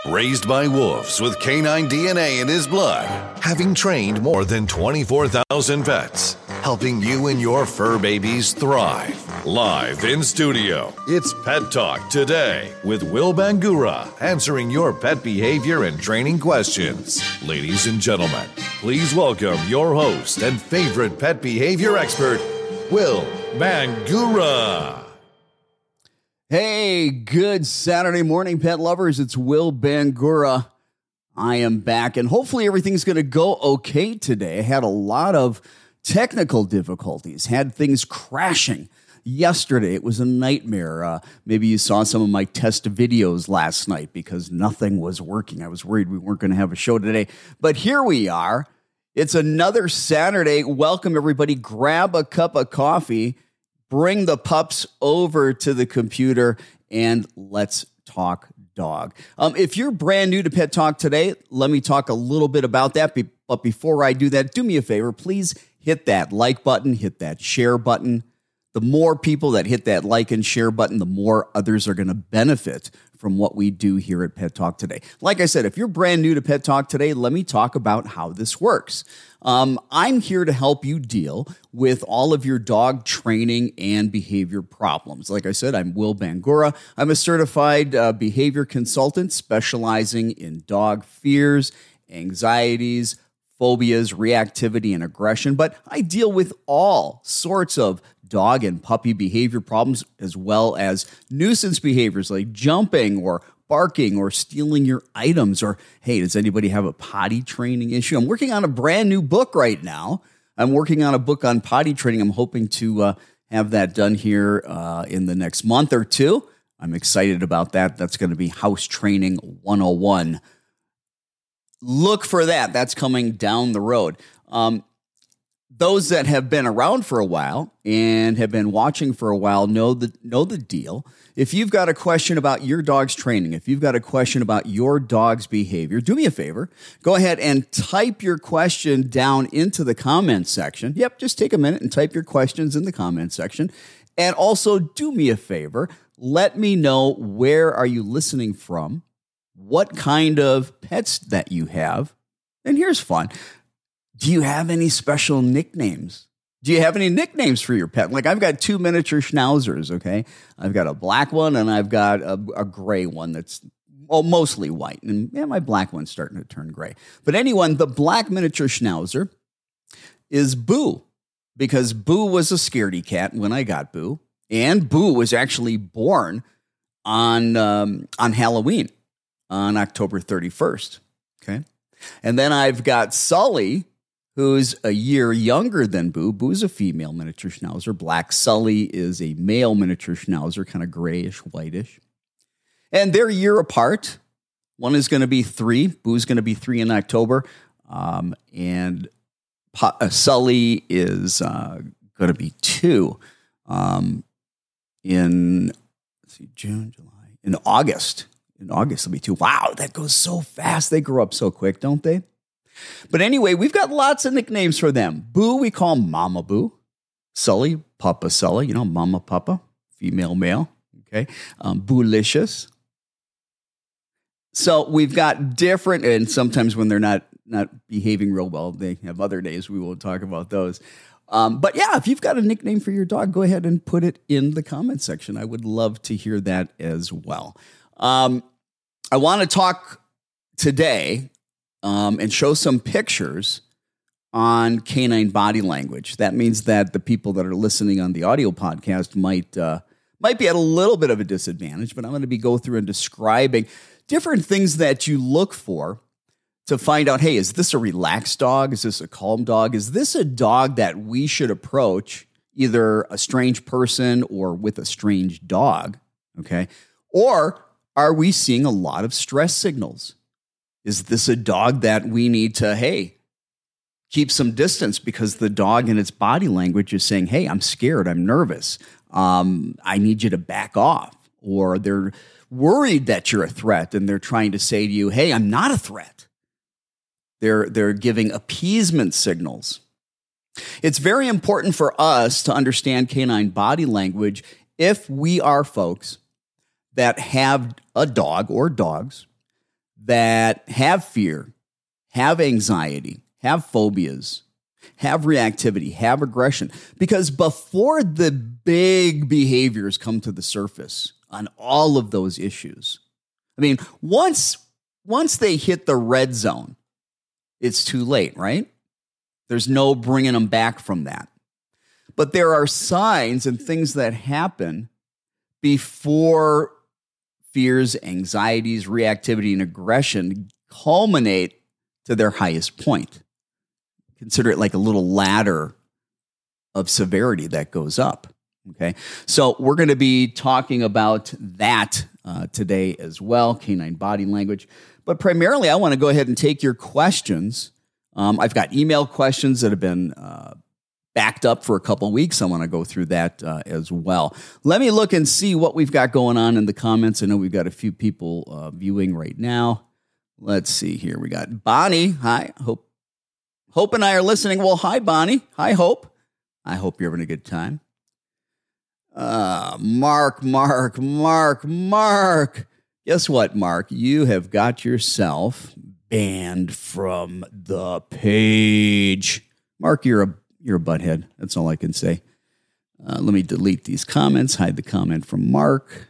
Raised by wolves with canine DNA in his blood, having trained more than 24,000 pets, helping you and your fur babies thrive. Live in studio, it's Pet Talk Today with Will Bangura, answering your pet behavior and training questions. Ladies and gentlemen, please welcome your host and favorite pet behavior expert, Will Bangura. Hey, good Saturday morning, pet lovers. It's Will Bangura. I am back, and hopefully everything's going to go okay today. I had a lot of technical difficulties, had things crashing yesterday. It was a nightmare. Maybe you saw some of my test videos last night because nothing was working. I was worried we weren't going to have a show today, but here we are. It's another Saturday. Welcome, everybody. Grab a cup of coffee. Bring the pups over to the computer and let's talk dog. If you're brand new to Pet Talk Today, let me talk a little bit about that. But before I do that, do me a favor. Please hit that like button, hit that share button. The more people that hit that like and share button, the more others are going to benefit from what we do here at Pet Talk Today. Like I said, if you're brand new to Pet Talk Today, let me talk about how this works. I'm here to help you deal with all of your dog training and behavior problems. Like I said, I'm Will Bangura. I'm a certified behavior consultant specializing in dog fears, anxieties, phobias, reactivity, and aggression. But I deal with all sorts of dog and puppy behavior problems, as well as nuisance behaviors like jumping or barking or stealing your items, or, hey, does anybody have a potty training issue? I'm working on a brand new book right now. I'm working on a book on potty training. I'm hoping to have that done here in the next month or two. I'm excited about that. That's going to be House Training 101. Look for that. That's coming down the road. Those that have been around for a while and have been watching for a while know the deal. If you've got a question about your dog's training, if you've got a question about your dog's behavior, do me a favor. Go ahead and type your question down into the comments section. Yep, just take a minute and type your questions in the comments section. And also do me a favor. Let me know, where are you listening from? What kind of pets that you have? And here's fun. Do you have any special nicknames? Do you have any nicknames for your pet? Like, I've got two miniature schnauzers, okay? I've got a black one and I've got a gray one that's mostly white. And my black one's starting to turn gray. But anyway, the black miniature schnauzer is Boo, because Boo was a scaredy cat when I got Boo. And Boo was actually born on Halloween, on October 31st, okay? And then I've got Sully, who's a year younger than Boo. Boo's a female miniature schnauzer. Black Sully is a male miniature schnauzer, kind of grayish, whitish. And they're a year apart. One is going to be 3. Boo's going to be 3 in October. And Sully is going to be 2 in June, July, in August. In August, it'll be 2. Wow, that goes so fast. They grow up so quick, don't they? But anyway, we've got lots of nicknames for them. Boo, we call Mama Boo. Sully, Papa Sully, Mama Papa, female, male. Okay. Boolicious. So we've got different, and sometimes when they're not behaving real well, they have other names. We won't talk about those. But yeah, if you've got a nickname for your dog, go ahead and put it in the comment section. I would love to hear that as well. I want to talk today and show some pictures on canine body language. That means that the people that are listening on the audio podcast might be at a little bit of a disadvantage, but I'm going to be go through and describing different things that you look for to find out, hey, is this a relaxed dog? Is this a calm dog? Is this a dog that we should approach either a strange person or with a strange dog? Okay. Or are we seeing a lot of stress signals? Is this a dog that we need to, hey, keep some distance because the dog in its body language is saying, hey, I'm scared, I'm nervous, I need you to back off. Or they're worried that you're a threat and they're trying to say to you, hey, I'm not a threat. They're giving appeasement signals. It's very important for us to understand canine body language if we are folks that have a dog or dogs that have fear, have anxiety, have phobias, have reactivity, have aggression. Because before the big behaviors come to the surface on all of those issues, I mean, once they hit the red zone, it's too late, right? There's no bringing them back from that. But there are signs and things that happen before fears, anxieties, reactivity, and aggression culminate to their highest point. Consider it like a little ladder of severity that goes up. Okay, so we're going to be talking about that today as well, canine body language. But primarily, I want to go ahead and take your questions. I've got email questions that have been backed up for a couple of weeks. I want to go through that as well. Let me look and see what we've got going on in the comments. I know we've got a few people viewing right now. Let's see here. We got Bonnie. Hi. Hope and I are listening. Well, hi, Bonnie. Hi, Hope. I hope you're having a good time. Mark. Guess what, Mark? You have got yourself banned from the page. Mark, you're a butthead. That's all I can say. Let me delete these comments, hide the comment from Mark.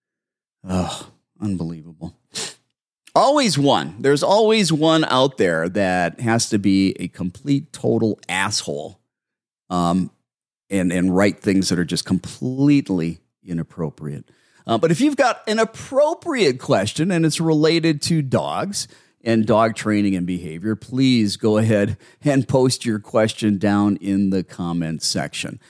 Oh, unbelievable. Always one. There's always one out there that has to be a complete, total asshole and write things that are just completely inappropriate. But if you've got an appropriate question and it's related to dogs and dog training and behavior, please go ahead and post your question down in the comments section.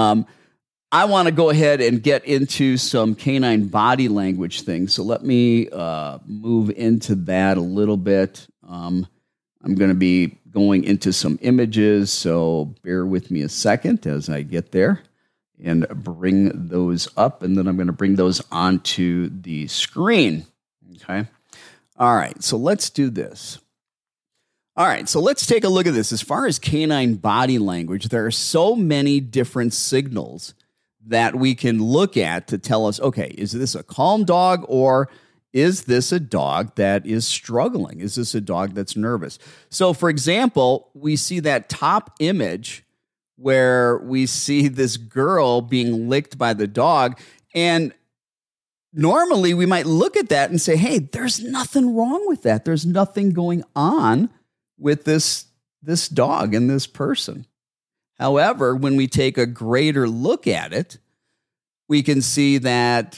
I want to go ahead and get into some canine body language things. So let me move into that a little bit. I'm going to be going into some images, so bear with me a second as I get there and bring those up, and then I'm going to bring those onto the screen. Okay. All right, so let's do this. All right, so let's take a look at this. As far as canine body language, there are so many different signals that we can look at to tell us, okay, is this a calm dog or is this a dog that is struggling? Is this a dog that's nervous? So, for example, we see that top image where we see this girl being licked by the dog, and normally we might look at that and say, hey, there's nothing wrong with that. There's nothing going on with this dog and this person. However, when we take a greater look at it, we can see that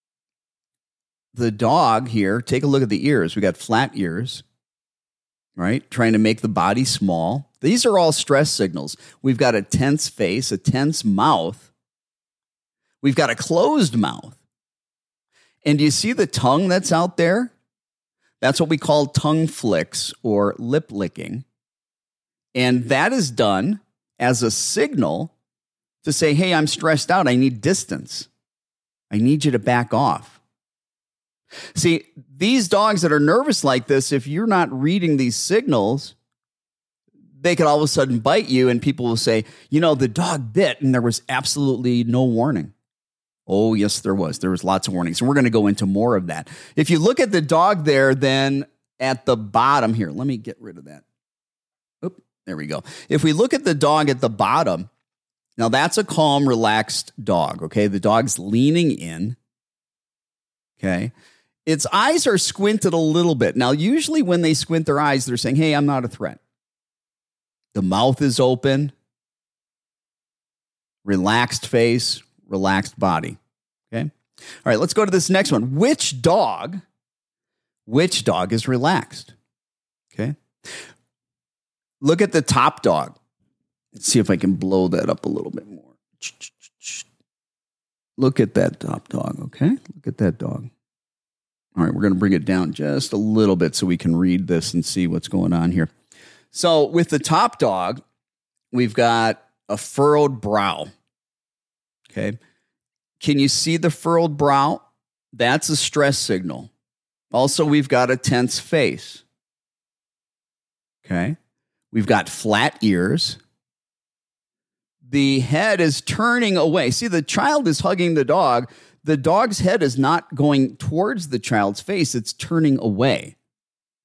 the dog here, take a look at the ears. We got flat ears, right? Trying to make the body small. These are all stress signals. We've got a tense face, a tense mouth. We've got a closed mouth. And do you see the tongue that's out there? That's what we call tongue flicks or lip licking. And that is done as a signal to say, hey, I'm stressed out. I need distance. I need you to back off. See, these dogs that are nervous like this, if you're not reading these signals, they could all of a sudden bite you, and people will say, you know, the dog bit and there was absolutely no warning. Oh, yes, there was. There was lots of warnings. And we're going to go into more of that. If you look at the dog there, then at the bottom here, let me get rid of that. Oop, there we go. If we look at the dog at the bottom, now that's a calm, relaxed dog, okay? The dog's leaning in, okay? Its eyes are squinted a little bit. Now, usually when they squint their eyes, they're saying, hey, I'm not a threat. The mouth is open, relaxed face, relaxed body, okay? All right, let's go to this next one. Which dog is relaxed, okay? Look at the top dog. Let's see if I can blow that up a little bit more. Look at that top dog, okay? Look at that dog. All right, we're going to bring it down just a little bit so we can read this and see what's going on here. So with the top dog, we've got a furrowed brow, okay? Can you see the furrowed brow? That's a stress signal. Also, we've got a tense face, okay? We've got flat ears. The head is turning away. See, the child is hugging the dog. The dog's head is not going towards the child's face. It's turning away.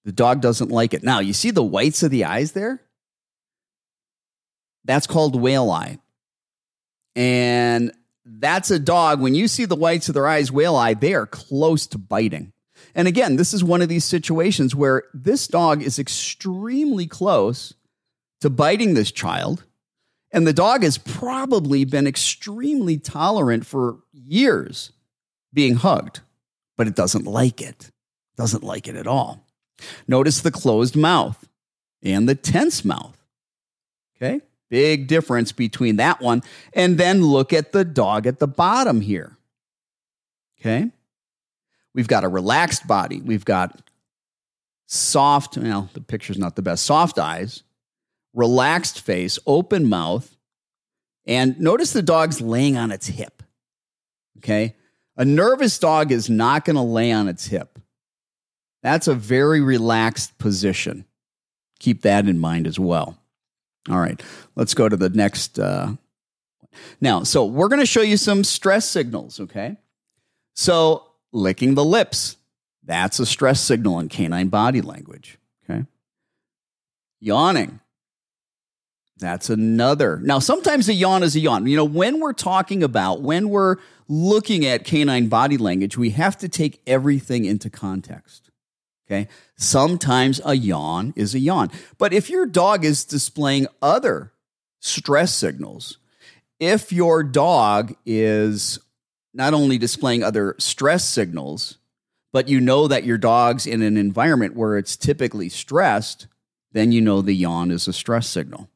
The dog doesn't like it. Now, you see the whites of the eyes there? That's called whale eye. And that's a dog, when you see the whites of their eyes, whale eye, they are close to biting. And again, this is one of these situations where this dog is extremely close to biting this child. And the dog has probably been extremely tolerant for years being hugged, but it doesn't like it. Doesn't like it at all. Notice the closed mouth and the tense mouth. Okay? Big difference between that one. And then look at the dog at the bottom here. Okay? We've got a relaxed body. We've got soft, well, the picture's not the best, soft eyes, relaxed face, open mouth. And notice the dog's laying on its hip. Okay? A nervous dog is not going to lay on its hip. That's a very relaxed position. Keep that in mind as well. All right, let's go to the next. Now, so we're going to show you some stress signals, okay? So licking the lips, that's a stress signal in canine body language, okay? Yawning, that's another. Now, sometimes a yawn is a yawn. You know, when we're looking at canine body language, we have to take everything into context. Okay. Sometimes a yawn is a yawn. But if your dog is displaying other stress signals, if your dog is not only displaying other stress signals, but you know that your dog's in an environment where it's typically stressed, then you know the yawn is a stress signal.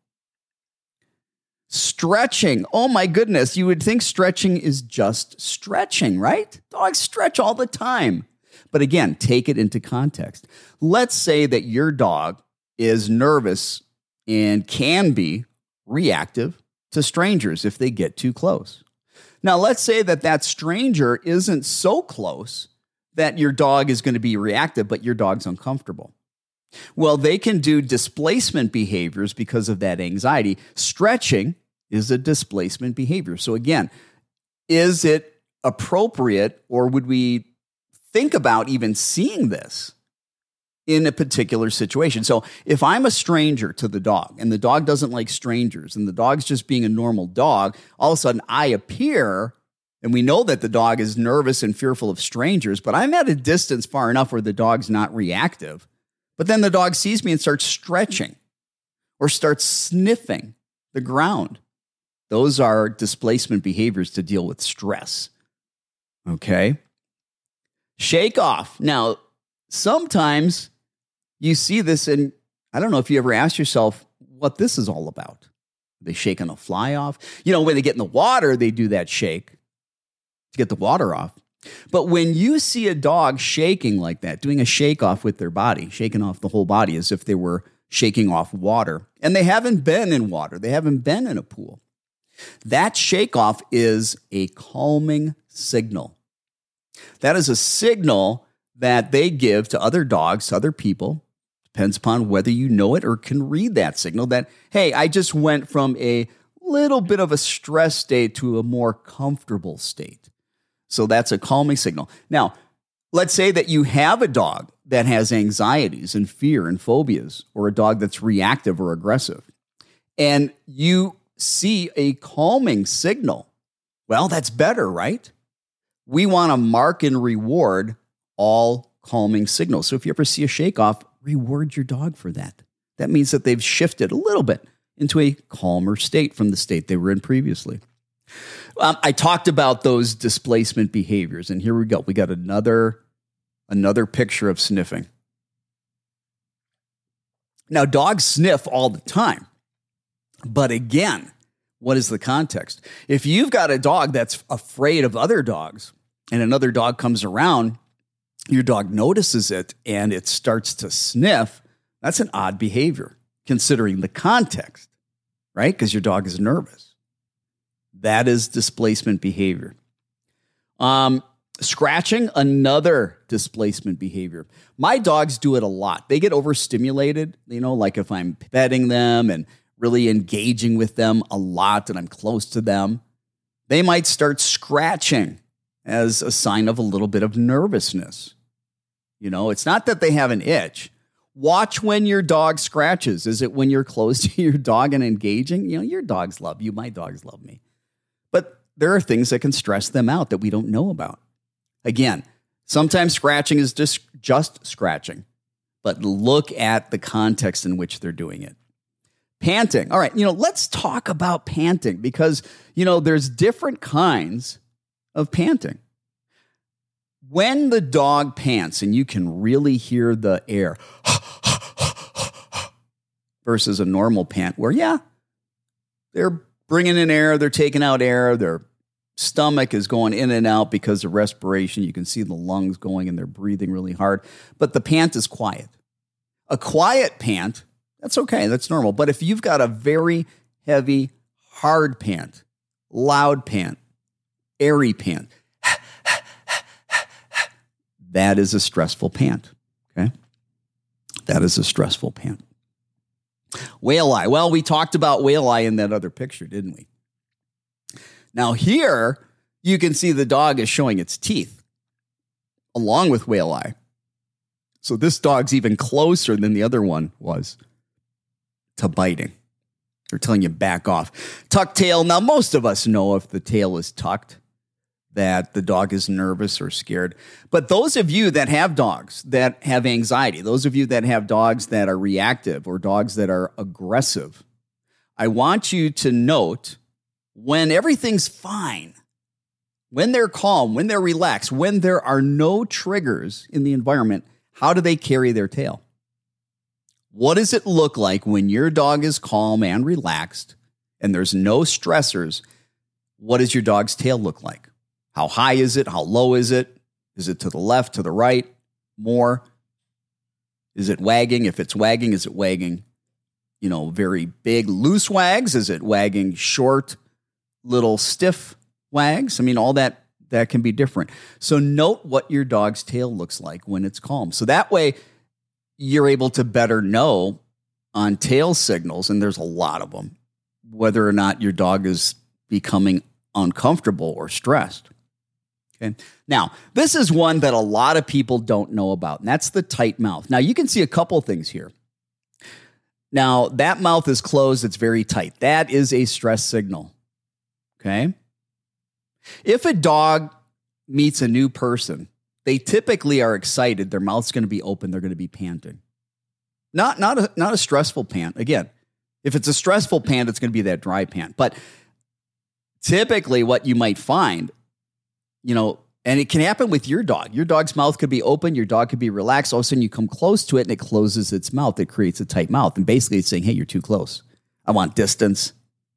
Stretching. Oh my goodness. You would think stretching is just stretching, right? Dogs stretch all the time. But again, take it into context. Let's say that your dog is nervous and can be reactive to strangers if they get too close. Now, let's say that that stranger isn't so close that your dog is going to be reactive, but your dog's uncomfortable. Well, they can do displacement behaviors because of that anxiety. Stretching is a displacement behavior. So again, is it appropriate, or would we think about even seeing this in a particular situation? So if I'm a stranger to the dog and the dog doesn't like strangers and the dog's just being a normal dog, all of a sudden I appear and we know that the dog is nervous and fearful of strangers, but I'm at a distance far enough where the dog's not reactive. But then the dog sees me and starts stretching or starts sniffing the ground. Those are displacement behaviors to deal with stress. Okay? Shake off. Now, sometimes you see this, and I don't know if you ever asked yourself what this is all about. Are they shaking a fly off? You know, when they get in the water, they do that shake to get the water off. But when you see a dog shaking like that, doing a shake off with their body, shaking off the whole body as if they were shaking off water, and they haven't been in water, they haven't been in a pool, that shake off is a calming signal. That is a signal that they give to other dogs, other people. Depends upon whether you know it or can read that signal that, hey, I just went from a little bit of a stress state to a more comfortable state. So that's a calming signal. Now, let's say that you have a dog that has anxieties and fear and phobias, or a dog that's reactive or aggressive, and you see a calming signal. Well, that's better, right? We want to mark and reward all calming signals. So if you ever see a shake off, reward your dog for that. That means that they've shifted a little bit into a calmer state from the state they were in previously. I talked about those displacement behaviors, and here we go. We got another picture of sniffing. Now, dogs sniff all the time. But again, what is the context? If you've got a dog that's afraid of other dogs and another dog comes around, your dog notices it and it starts to sniff, that's an odd behavior considering the context, right? Because your dog is nervous. That is displacement behavior. Scratching, another displacement behavior. My dogs do it a lot. They get overstimulated, like if I'm petting them and really engaging with them a lot and I'm close to them, they might start scratching as a sign of a little bit of nervousness. It's not that they have an itch. Watch when your dog scratches. Is it when you're close to your dog and engaging? Your dogs love you. My dogs love me. But there are things that can stress them out that we don't know about. Again, sometimes scratching is just scratching. But look at the context in which they're doing it. Panting. All right, let's talk about panting because, there's different kinds of panting. When the dog pants and you can really hear the air versus a normal pant where, they're bringing in air, they're taking out air, their stomach is going in and out because of respiration. You can see the lungs going and they're breathing really hard, but the pant is quiet. A quiet pant, that's okay, that's normal. But if you've got a very heavy, hard pant, loud pant, airy pant, that is a stressful pant, okay? That is a stressful pant. Whale eye. Well, we talked about whale eye in that other picture, didn't we? Now here, you can see the dog is showing its teeth along with whale eye. So this dog's even closer than the other one was to biting. They're telling you back off. Tucked tail. Now, most of us know if the tail is tucked, that the dog is nervous or scared. But those of you that have dogs that have anxiety, those of you that have dogs that are reactive or dogs that are aggressive, I want you to note when everything's fine, when they're calm, when they're relaxed, when there are no triggers in the environment, how do they carry their tail? What does it look like when your dog is calm and relaxed and there's no stressors? What does your dog's tail look like? How high is it? How low is it? Is it to the left, to the right, more? Is it wagging? If it's wagging, is it wagging, very big, loose wags? Is it wagging short, little stiff wags? All that can be different. So note what your dog's tail looks like when it's calm. So that way you're able to better know on tail signals, and there's a lot of them, whether or not your dog is becoming uncomfortable or stressed. Okay. Now, this is one that a lot of people don't know about, and that's the tight mouth. Now, you can see a couple things here. Now, that mouth is closed. It's very tight. That is a stress signal. Okay. If a dog meets a new person, they typically are excited. Their mouth's going to be open. They're going to be panting. Not a stressful pant. Again, if it's a stressful pant, it's going to be that dry pant. But typically what you might find, and it can happen with your dog. Your dog's mouth could be open. Your dog could be relaxed. All of a sudden you come close to it and it closes its mouth. It creates a tight mouth. And basically it's saying, hey, you're too close. I want distance.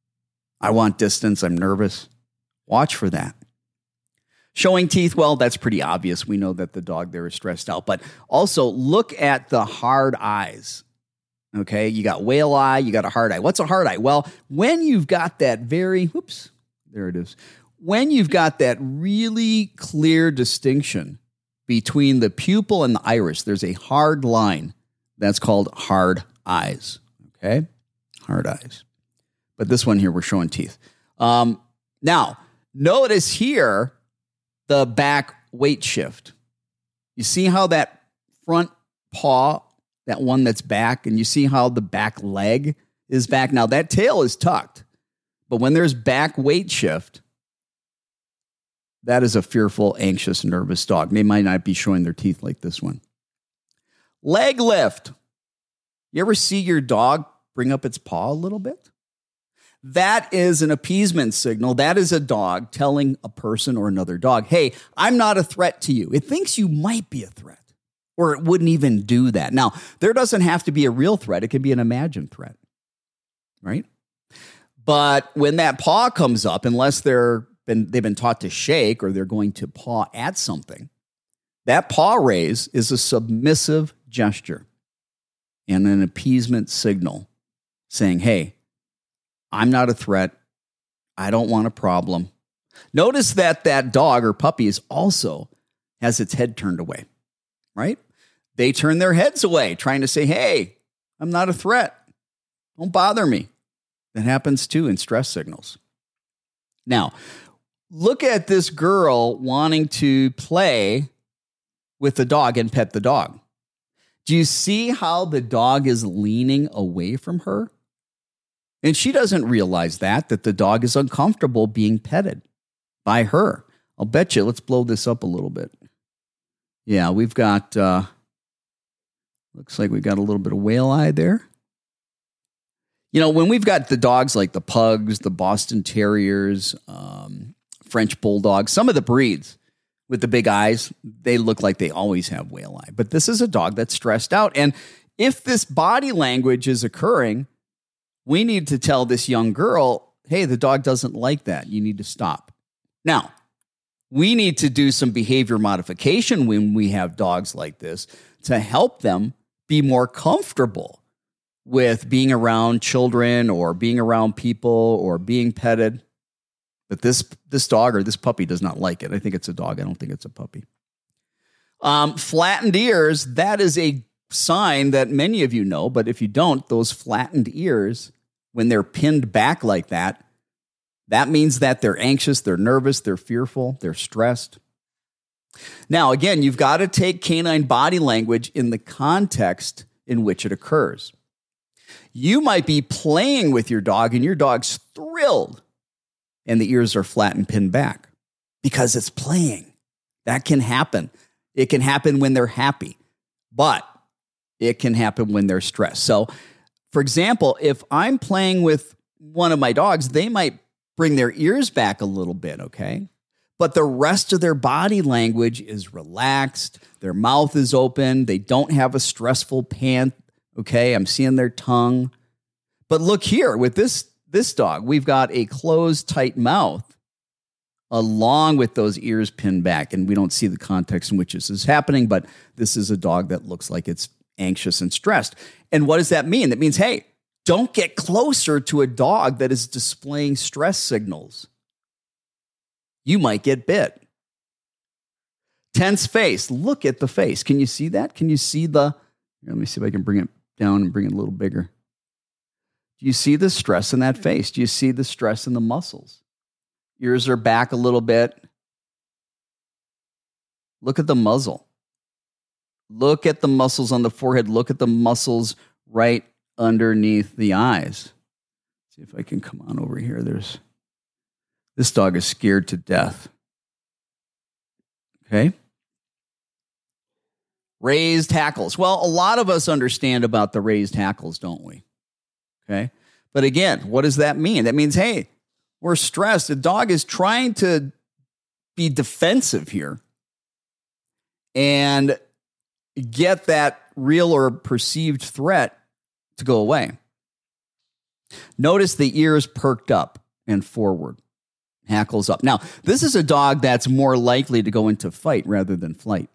I'm nervous. Watch for that. Showing teeth, well, that's pretty obvious. We know that the dog there is stressed out. But also look at the hard eyes. Okay, you got whale eye, you got a hard eye. What's a hard eye? Well, when you've got that when you've got that really clear distinction between the pupil and the iris, there's a hard line. That's called hard eyes. Okay, hard eyes. But this one here, we're showing teeth. Now, notice here the back weight shift. You see how that front paw, that one that's back, and you see how the back leg is back. Now, that tail is tucked, but when there's back weight shift, that is a fearful, anxious, nervous dog. They might not be showing their teeth like this one. Leg lift. You ever see your dog bring up its paw a little bit? That is an appeasement signal. That is a dog telling a person or another dog, hey, I'm not a threat to you. It thinks you might be a threat, or it wouldn't even do that. Now, there doesn't have to be a real threat. It can be an imagined threat, right? But when that paw comes up, unless they've been taught to shake or they're going to paw at something, that paw raise is a submissive gesture and an appeasement signal saying, hey, I'm not a threat. I don't want a problem. Notice that dog or puppy is also has its head turned away, right? They turn their heads away, trying to say, hey, I'm not a threat. Don't bother me. That happens too in stress signals. Now, look at this girl wanting to play with the dog and pet the dog. Do you see how the dog is leaning away from her? And she doesn't realize that the dog is uncomfortable being petted by her. I'll bet you. Let's blow this up a little bit. Yeah, we've got, looks like we got a little bit of whale eye there. You know, when we've got the dogs like the pugs, the Boston Terriers, French bulldogs, some of the breeds with the big eyes, they look like they always have whale eye. But this is a dog that's stressed out. And if this body language is occurring, we need to tell this young girl, hey, the dog doesn't like that. You need to stop. Now, we need to do some behavior modification when we have dogs like this to help them be more comfortable with being around children or being around people or being petted. But this dog or this puppy does not like it. I think it's a dog. I don't think it's a puppy. Flattened ears, that is a sign that many of you know, but if you don't, those flattened ears, when they're pinned back like that, that means that they're anxious, they're nervous, they're fearful, they're stressed. Now, again, you've got to take canine body language in the context in which it occurs. You might be playing with your dog and your dog's thrilled and the ears are flat and pinned back because it's playing. That can happen. It can happen when they're happy, but it can happen when they're stressed. So, for example, if I'm playing with one of my dogs, they might bring their ears back a little bit, okay? But the rest of their body language is relaxed. Their mouth is open. They don't have a stressful pant, okay? I'm seeing their tongue. But look here, with this dog, we've got a closed, tight mouth along with those ears pinned back. And we don't see the context in which this is happening, but this is a dog that looks like it's anxious and stressed. And what does that mean? That means, hey, don't get closer to a dog that is displaying stress signals. You might get bit. Tense face. Look at the face. Can you see that? Can you see let me see if I can bring it down and bring it a little bigger. Do you see the stress in that face? Do you see the stress in the muscles? Ears are back a little bit. Look at the muzzle. Look at the muscles on the forehead. Look at the muscles right underneath the eyes. See if I can come on over here. This dog is scared to death. Okay. Raised hackles. Well, a lot of us understand about the raised hackles, don't we? Okay. But again, what does that mean? That means, hey, we're stressed. The dog is trying to be defensive here and get that real or perceived threat to go away. Notice the ears perked up and forward, hackles up. Now, this is a dog that's more likely to go into fight rather than flight.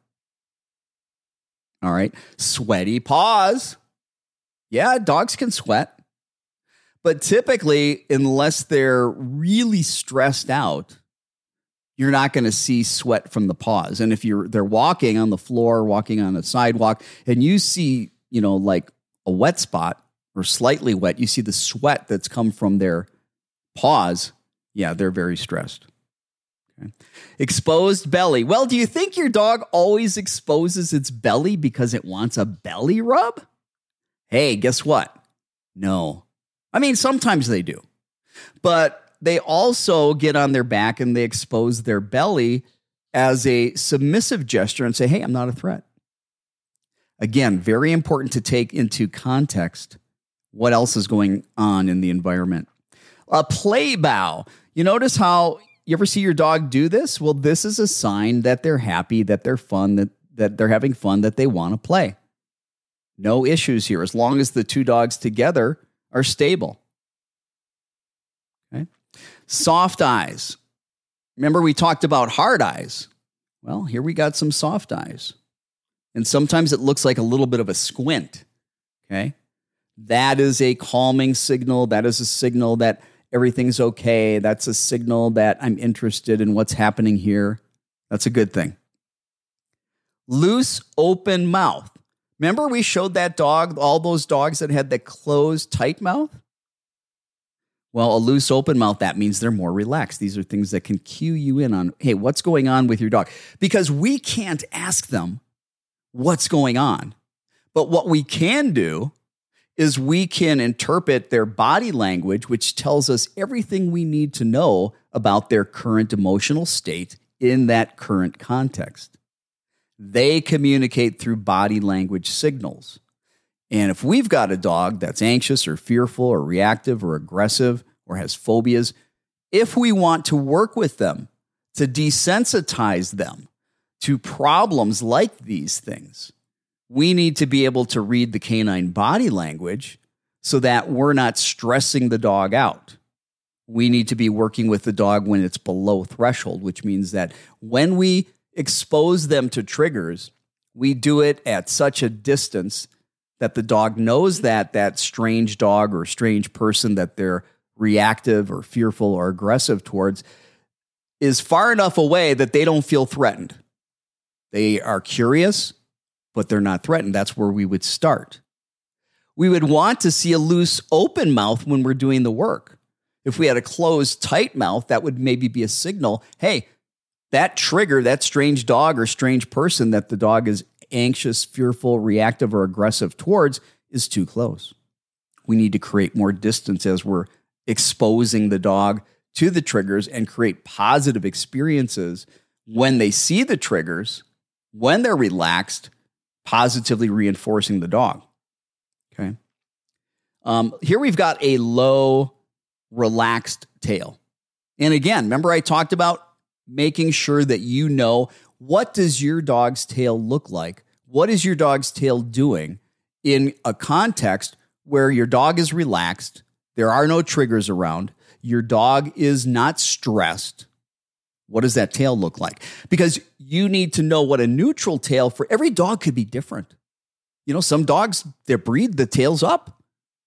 All right. Sweaty paws. Yeah, dogs can sweat. But typically, unless they're really stressed out, you're not going to see sweat from the paws. And if they're walking on the floor, walking on a sidewalk, and you see, like a wet spot or slightly wet, you see the sweat that's come from their paws. Yeah, they're very stressed. Okay. Exposed belly. Well, do you think your dog always exposes its belly because it wants a belly rub? Hey, guess what? No. I mean, sometimes they do. But they also get on their back and they expose their belly as a submissive gesture and say, hey, I'm not a threat. Again, very important to take into context what else is going on in the environment. A play bow. You notice how you ever see your dog do this? Well, this is a sign that they're happy, that they're fun, that they're having fun, that they want to play. No issues here as long as the two dogs together are stable. Okay. Soft eyes. Remember we talked about hard eyes. Well, here we got some soft eyes. And sometimes it looks like a little bit of a squint. Okay. That is a calming signal. That is a signal that everything's okay. That's a signal that I'm interested in what's happening here. That's a good thing. Loose, open mouth. Remember we showed that dog, all those dogs that had the closed, tight mouth? Well, a loose, open mouth, that means they're more relaxed. These are things that can cue you in on, hey, what's going on with your dog? Because we can't ask them what's going on. But what we can do is we can interpret their body language, which tells us everything we need to know about their current emotional state in that current context. They communicate through body language signals. And if we've got a dog that's anxious or fearful or reactive or aggressive or has phobias, if we want to work with them to desensitize them to problems like these things, we need to be able to read the canine body language so that we're not stressing the dog out. We need to be working with the dog when it's below threshold, which means that when we expose them to triggers, we do it at such a distance that the dog knows that that strange dog or strange person that they're reactive or fearful or aggressive towards is far enough away that they don't feel threatened. They are curious, but they're not threatened. That's where we would start. We would want to see a loose, open mouth when we're doing the work. If we had a closed, tight mouth, that would maybe be a signal, hey, that trigger, that strange dog or strange person that the dog is anxious, fearful, reactive, or aggressive towards is too close. We need to create more distance as we're exposing the dog to the triggers and create positive experiences when they see the triggers, when they're relaxed, positively reinforcing the dog. Okay. Here we've got a low, relaxed tail. And again, remember I talked about making sure that you know, what does your dog's tail look like? What is your dog's tail doing in a context where your dog is relaxed, there are no triggers around, your dog is not stressed? What does that tail look like? Because you need to know what a neutral tail for every dog could be different. You know, some dogs, their breed, the tail's up.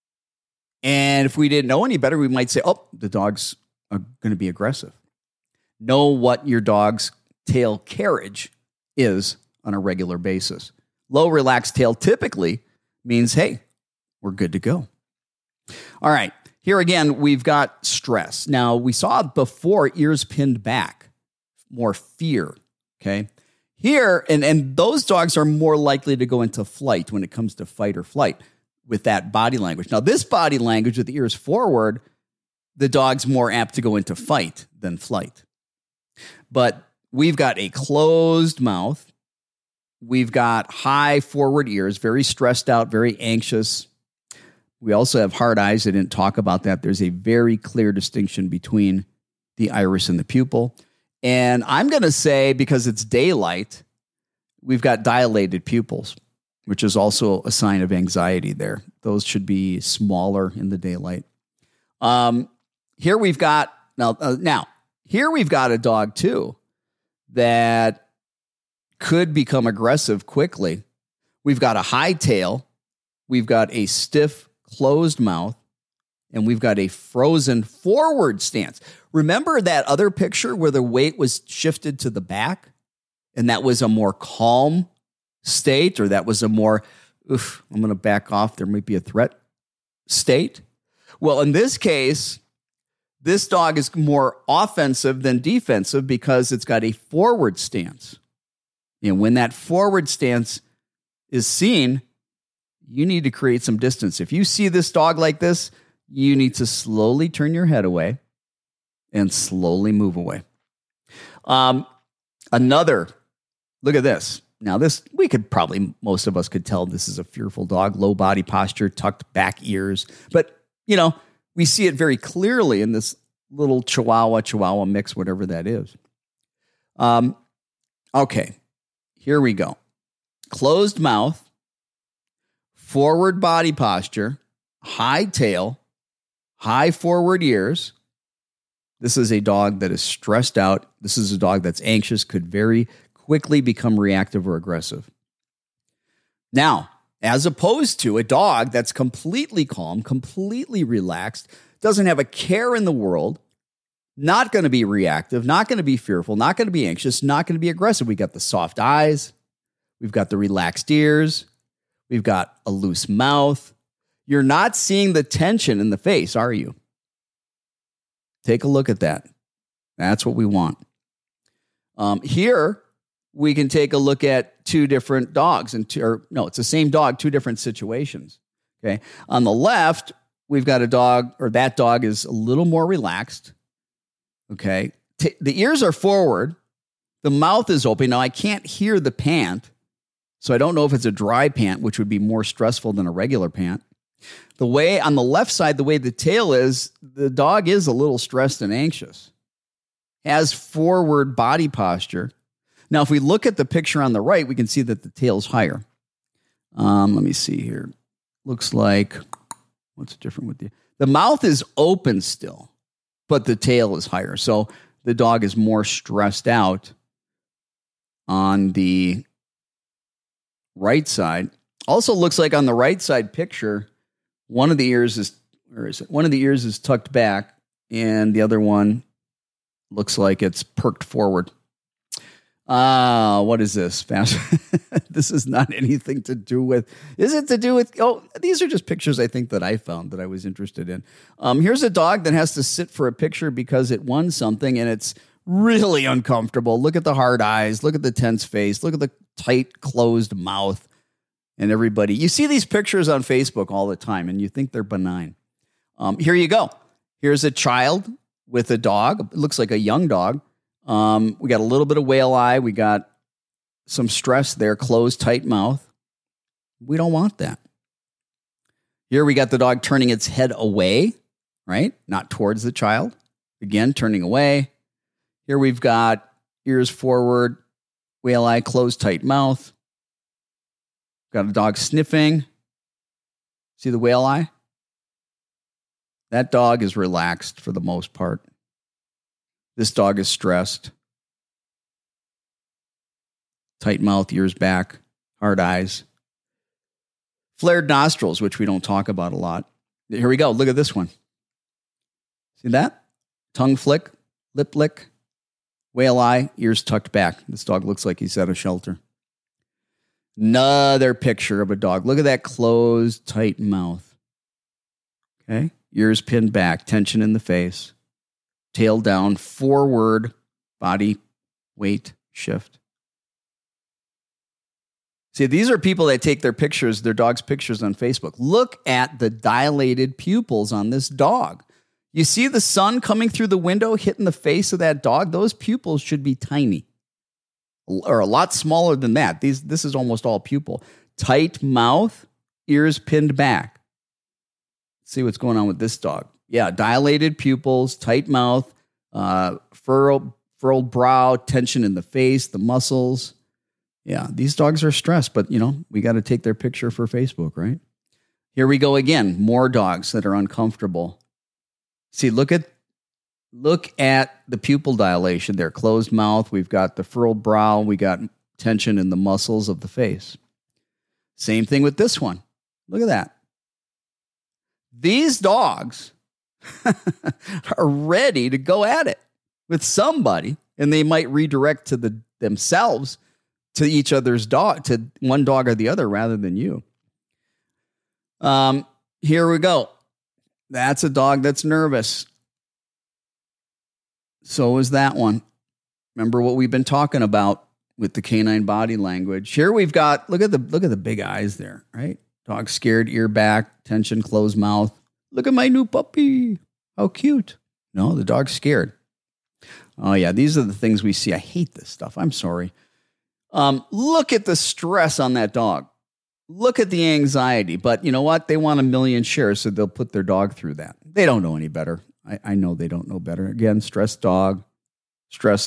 And if we didn't know any better, we might say, oh, the dog's going to be aggressive. Know what your dog's tail carriage is on a regular basis. Low relaxed tail typically means, hey, we're good to go. All right. Here again, we've got stress. Now, we saw before ears pinned back, more fear. Okay. Here, and those dogs are more likely to go into flight when it comes to fight or flight with that body language. Now, this body language with the ears forward, the dog's more apt to go into fight than flight. But we've got a closed mouth. We've got high forward ears, very stressed out, very anxious. We also have hard eyes. I didn't talk about that. There's a very clear distinction between the iris and the pupil. And I'm going to say, because it's daylight, we've got dilated pupils, which is also a sign of anxiety there. Those should be smaller in the daylight. Here we've got, here we've got a dog too that could become aggressive quickly. We've got a high tail. We've got a stiff, closed mouth. And we've got a frozen forward stance. Remember that other picture where the weight was shifted to the back? And that was a more calm state, or that was a more, I'm going to back off, there might be a threat state. Well, in this case, this dog is more offensive than defensive because it's got a forward stance. And when that forward stance is seen, you need to create some distance. If you see this dog like this, you need to slowly turn your head away and slowly move away. Look at this. Now this, most of us could tell this is a fearful dog, low body posture, tucked back ears. But, we see it very clearly in this little Chihuahua mix, whatever that is. Okay, here we go. Closed mouth, forward body posture, high tail, high forward ears. This is a dog that is stressed out. This is a dog that's anxious, could very quickly become reactive or aggressive. Now, as opposed to a dog that's completely calm, completely relaxed, doesn't have a care in the world, not going to be reactive, not going to be fearful, not going to be anxious, not going to be aggressive. We got the soft eyes. We've got the relaxed ears. We've got a loose mouth. You're not seeing the tension in the face, are you? Take a look at that. That's what we want. Here, we can take a look at two different dogs it's the same dog, two different situations. Okay. On the left, we've got a dog, or that dog is a little more relaxed. Okay. The ears are forward. The mouth is open. Now I can't hear the pant, so I don't know if it's a dry pant, which would be more stressful than a regular pant. The way on the left side, the way the tail is, the dog is a little stressed and anxious. Has forward body posture. Now, if we look at the picture on the right, we can see that the tail's higher. Let me see here. Looks like, what's different with the mouth is open still, but the tail is higher. So the dog is more stressed out on the right side. Also looks like on the right side picture, one of the ears is tucked back and the other one looks like it's perked forward. What is this? This is not anything to do with, is it to do with, these are just pictures I think that I found that I was interested in. Here's a dog that has to sit for a picture because it won something and it's really uncomfortable. Look at the hard eyes. Look at the tense face. Look at the tight, closed mouth and everybody. You see these pictures on Facebook all the time and you think they're benign. Here you go. Here's a child with a dog. It looks like a young dog. We got a little bit of whale eye. We got some stress there, closed, tight mouth. We don't want that. Here we got the dog turning its head away, right? Not towards the child. Again, turning away. Here we've got ears forward, whale eye, closed, tight mouth. Got a dog sniffing. See the whale eye? That dog is relaxed for the most part. This dog is stressed. Tight mouth, ears back, hard eyes. Flared nostrils, which we don't talk about a lot. Here we go. Look at this one. See that? Tongue flick, lip lick, whale eye, ears tucked back. This dog looks like he's at a shelter. Another picture of a dog. Look at that closed, tight mouth. Okay? Ears pinned back, tension in the face. Tail down, forward, body weight shift. See, these are people that take their pictures, their dog's pictures on Facebook. Look at the dilated pupils on this dog. You see the sun coming through the window, hitting the face of that dog? Those pupils should be tiny or a lot smaller than that. This is almost all pupil. Tight mouth, ears pinned back. Let's see what's going on with this dog. Yeah, dilated pupils, tight mouth, furrowed brow, tension in the face, the muscles. Yeah, these dogs are stressed, but, we got to take their picture for Facebook, right? Here we go again. More dogs that are uncomfortable. See, look at the pupil dilation there. Closed mouth. We've got the furrowed brow. We got tension in the muscles of the face. Same thing with this one. Look at that. These dogs are ready to go at it with somebody, and they might redirect to themselves to each other's dog, to one dog or the other rather than you. Here we go. That's a dog that's nervous. So is that one. Remember what we've been talking about with the canine body language. Here we've got, look at the big eyes there, right? Dog scared, ear back, tension, closed mouth. Look at my new puppy. How cute. No, the dog's scared. Oh, yeah, these are the things we see. I hate this stuff. I'm sorry. Look at the stress on that dog. Look at the anxiety. But you know what? They want 1 million shares, so they'll put their dog through that. They don't know any better. I know they don't know better. Again, stressed dog. Look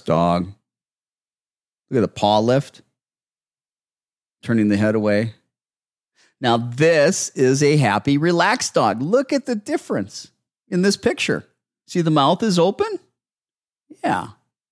at the paw lift. Turning the head away. Now, this is a happy, relaxed dog. Look at the difference in this picture. See, the mouth is open? Yeah.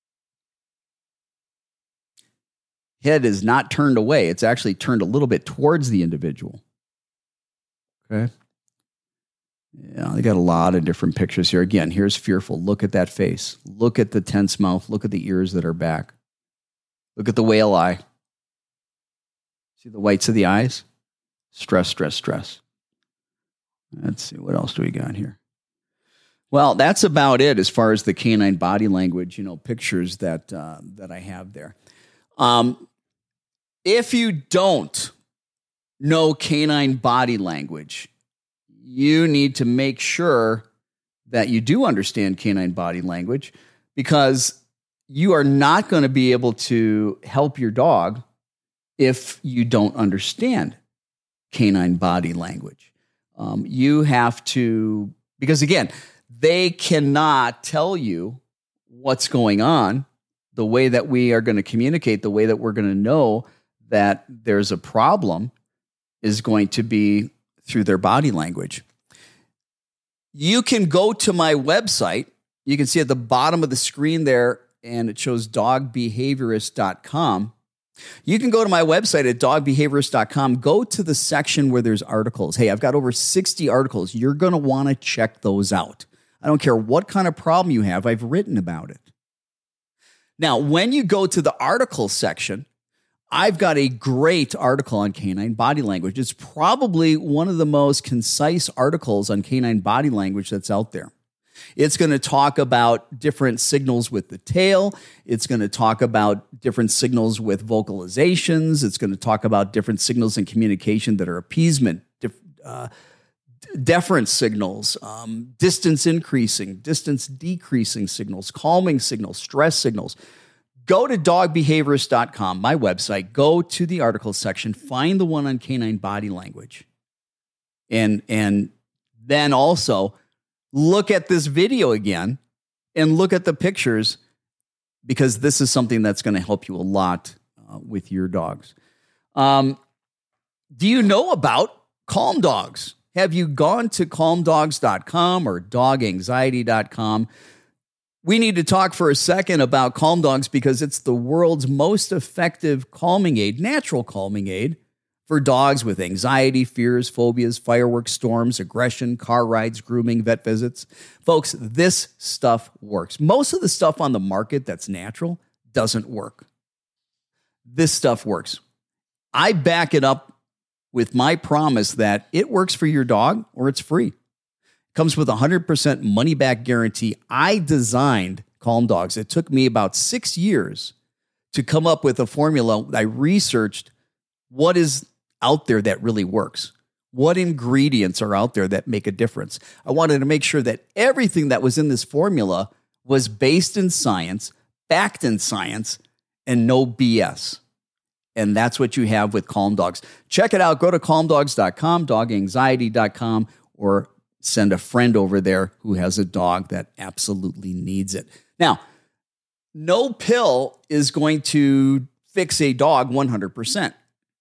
Head is not turned away. It's actually turned a little bit towards the individual. Okay. Yeah, they got a lot of different pictures here. Again, here's fearful. Look at that face. Look at the tense mouth. Look at the ears that are back. Look at the whale eye. See the whites of the eyes? Stress, stress, stress. Let's see, what else do we got here? Well, that's about it as far as the canine body language, pictures that I have there. If you don't know canine body language, you need to make sure that you do understand canine body language, because you are not going to be able to help your dog if you don't understand canine body language. You have to, because again, they cannot tell you what's going on. The way that we are going to communicate, the way that we're going to know that there's a problem is going to be through their body language. You can go to my website. You can see at the bottom of the screen there, and it shows dogbehaviorist.com. You can go to my website at dogbehaviorist.com. Go to the section where there's articles. Hey, I've got over 60 articles. You're going to want to check those out. I don't care what kind of problem you have. I've written about it. Now, when you go to the article section, I've got a great article on canine body language. It's probably one of the most concise articles on canine body language that's out there. It's going to talk about different signals with the tail. It's going to talk about different signals with vocalizations. It's going to talk about different signals in communication that are appeasement, deference signals, distance increasing, distance decreasing signals, calming signals, stress signals. Go to dogbehaviorist.com, my website, go to the article section, find the one on canine body language. And then also look at this video again and look at the pictures, because this is something that's going to help you a lot with your dogs. Do you know about Calm Dogs? Have you gone to calmdogs.com or doganxiety.com? We need to talk for a second about Calm Dogs, because it's the world's most effective calming aid, natural calming aid for dogs with anxiety, fears, phobias, fireworks, storms, aggression, car rides, grooming, vet visits. Folks, this stuff works. Most of the stuff on the market that's natural doesn't work. This stuff works. I back it up with my promise that it works for your dog or it's free. Comes with a 100% money-back guarantee. I designed Calm Dogs. It took me about 6 years to come up with a formula. I researched what is out there that really works. What ingredients are out there that make a difference? I wanted to make sure that everything that was in this formula was based in science, backed in science, and no BS. And that's what you have with Calm Dogs. Check it out. Go to calmdogs.com, doganxiety.com, or send a friend over there who has a dog that absolutely needs it. Now, no pill is going to fix a dog 100%.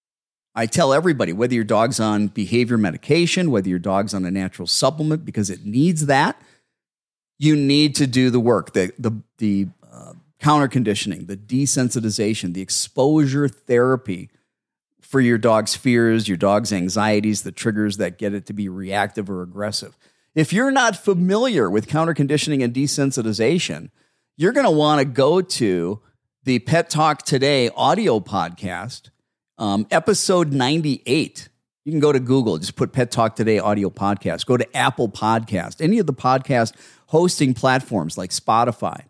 I tell everybody, whether your dog's on behavior medication, whether your dog's on a natural supplement because it needs that, you need to do the work, the counter conditioning, the desensitization, the exposure therapy for your dog's fears, your dog's anxieties, the triggers that get it to be reactive or aggressive. If you're not familiar with counter conditioning and desensitization, you're going to want to go to the Pet Talk Today audio podcast, episode 98. You can go to Google, just put Pet Talk Today audio podcast. Go to Apple Podcast, any of the podcast hosting platforms like Spotify.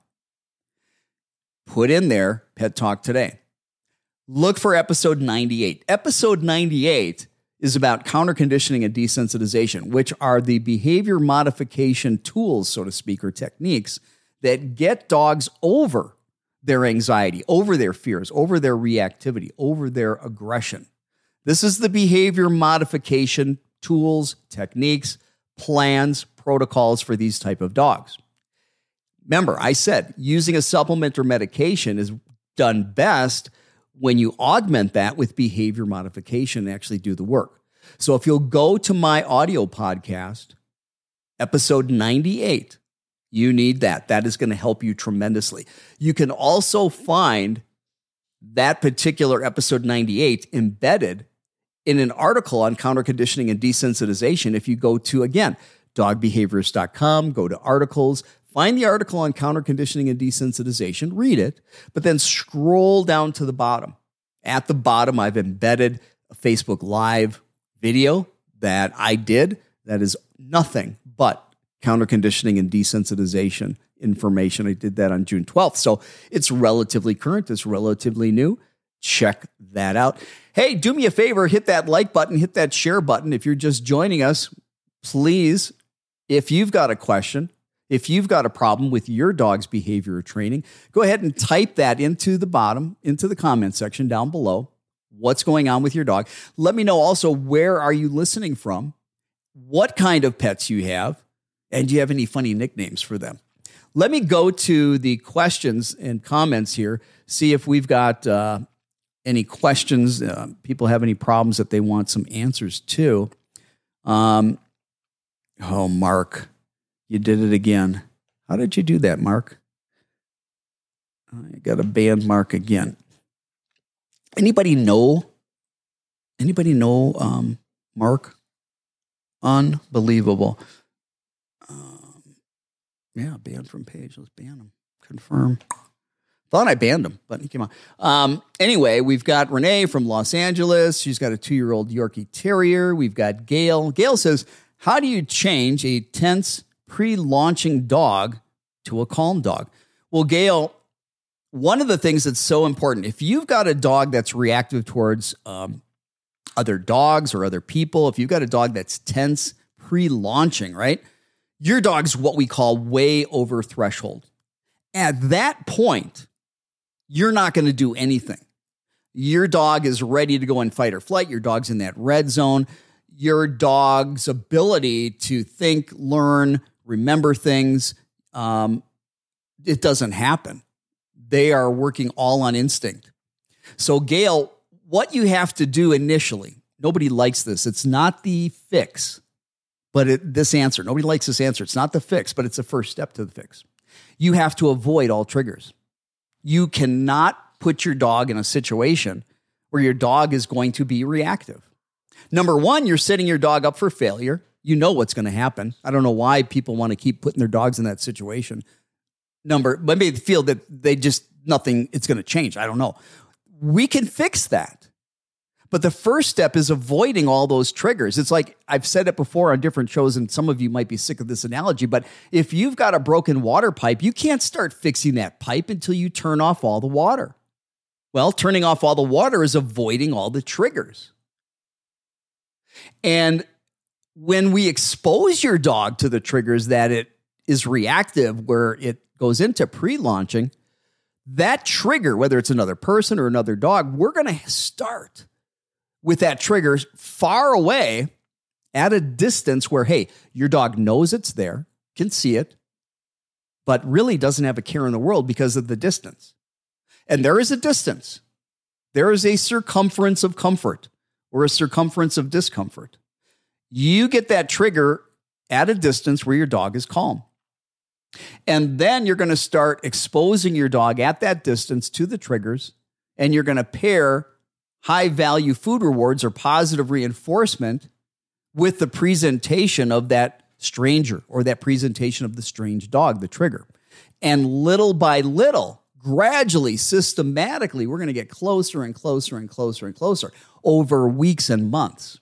Put in there Pet Talk Today. Look for episode 98. Episode 98 is about counter conditioning and desensitization, which are the behavior modification tools, so to speak, or techniques that get dogs over their anxiety, over their fears, over their reactivity, over their aggression. This is the behavior modification tools, techniques, plans, protocols for these type of dogs. Remember, I said using a supplement or medication is done best when you augment that with behavior modification and actually do the work. So if you'll go to my audio podcast, episode 98, you need that. That is going to help you tremendously. You can also find that particular episode 98 embedded in an article on counter conditioning and desensitization. If you go to, again, dogbehaviorist.com, go to articles, find the article on counter conditioning and desensitization, read it, but then scroll down to the bottom. At the bottom, I've embedded a Facebook Live video that I did that is nothing but counter conditioning and desensitization information. I did that on June 12th. So it's relatively current. It's relatively new. check that out. Hey, do me a favor, hit that like button, hit that share button. If you're just joining us, please, if you've got a question, if you've got a problem with your dog's behavior or training, go ahead and type that into the comment section down below. What's going on with your dog? Let me know also, where are you listening from? What kind of pets you have? And do you have any funny nicknames for them? Let me go to the questions and comments here, see if we've got any questions. People have any problems that they want some answers to. Oh, Mark, you did it again. How did you do that, Mark? I got to ban Mark again. Anybody know Mark? Unbelievable. Yeah, banned from page. Let's ban him. Confirm. Thought I banned him, but he came on. Anyway, we've got Renee from Los Angeles. She's got a 2-year-old Yorkie Terrier. We've got Gail. Gail says, how do you change a tense pre-launching dog to a calm dog? Well, Gail, one of the things that's so important, if you've got a dog that's reactive towards other dogs or other people, if you've got a dog that's tense pre-launching, right? Your dog's what we call way over threshold. At that point, you're not going to do anything. Your dog is ready to go in fight or flight. Your dog's in that red zone. Your dog's ability to think, learn, remember things, it doesn't happen. They are working all on instinct. So, Gail, what you have to do initially, nobody likes this. It's not the fix, but this answer, nobody likes this answer. It's not the fix, but it's the first step to the fix. You have to avoid all triggers. You cannot put your dog in a situation where your dog is going to be reactive. Number one, you're setting your dog up for failure. You know what's going to happen. I don't know why people want to keep putting their dogs in that situation. Maybe they feel that it's going to change. I don't know. We can fix that. But the first step is avoiding all those triggers. It's like, I've said it before on different shows, and some of you might be sick of this analogy, but if you've got a broken water pipe, you can't start fixing that pipe until you turn off all the water. Well, turning off all the water is avoiding all the triggers. And when we expose your dog to the triggers that it is reactive, where it goes into pre-launching, that trigger, whether it's another person or another dog, we're going to start with that trigger far away at a distance where, hey, your dog knows it's there, can see it, but really doesn't have a care in the world because of the distance. And there is a distance. There is a circumference of comfort or a circumference of discomfort. You get that trigger at a distance where your dog is calm. And then you're going to start exposing your dog at that distance to the triggers, and you're going to pair high-value food rewards or positive reinforcement with the presentation of that stranger or that presentation of the strange dog, the trigger. And little by little, gradually, systematically, we're going to get closer and closer and closer and closer over weeks and months.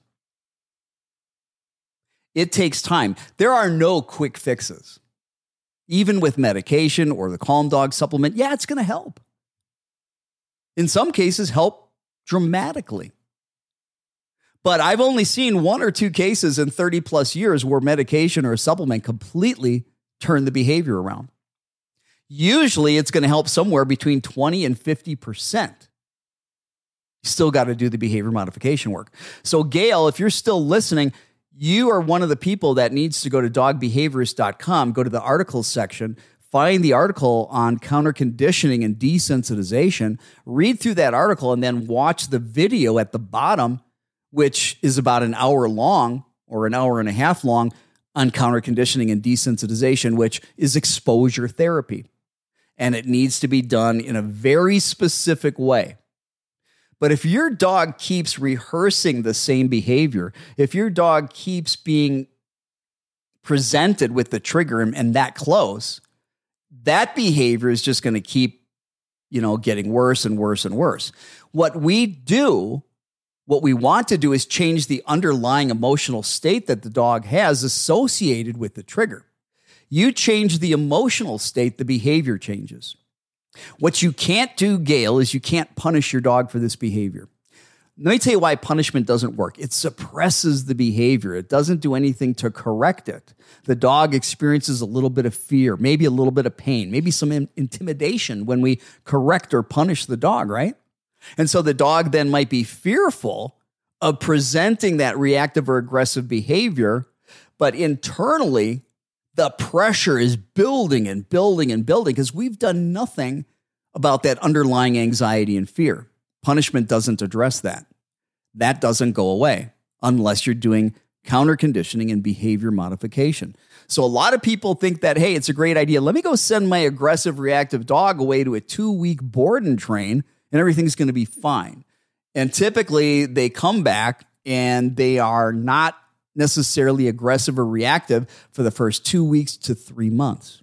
It takes time. There are no quick fixes. Even with medication or the Calm Dog supplement, yeah, it's going to help. In some cases, help dramatically. But I've only seen 1 or 2 cases in 30 plus years where medication or a supplement completely turned the behavior around. Usually it's going to help somewhere between 20 and 50%. You still got to do the behavior modification work. So Gail, if you're still listening, you are one of the people that needs to go to dogbehaviorist.com, go to the articles section, find the article on counter conditioning and desensitization, read through that article, and then watch the video at the bottom, which is about an hour long or an hour and a half long on counter conditioning and desensitization, which is exposure therapy. And it needs to be done in a very specific way. But if your dog keeps rehearsing the same behavior, if your dog keeps being presented with the trigger and that close, that behavior is just going to keep, getting worse and worse and worse. What we want to do is change the underlying emotional state that the dog has associated with the trigger. You change the emotional state, the behavior changes. What you can't do, Gail, is you can't punish your dog for this behavior. Let me tell you why punishment doesn't work. It suppresses the behavior. It doesn't do anything to correct it. The dog experiences a little bit of fear, maybe a little bit of pain, maybe some intimidation when we correct or punish the dog, right? And so the dog then might be fearful of presenting that reactive or aggressive behavior, but internally, the pressure is building and building and building because we've done nothing about that underlying anxiety and fear. Punishment doesn't address that. That doesn't go away unless you're doing counter conditioning and behavior modification. So a lot of people think that, hey, it's a great idea. Let me go send my aggressive reactive dog away to a 2-week board and train and everything's going to be fine. And typically they come back and they are not necessarily aggressive or reactive for the first 2 weeks to 3 months.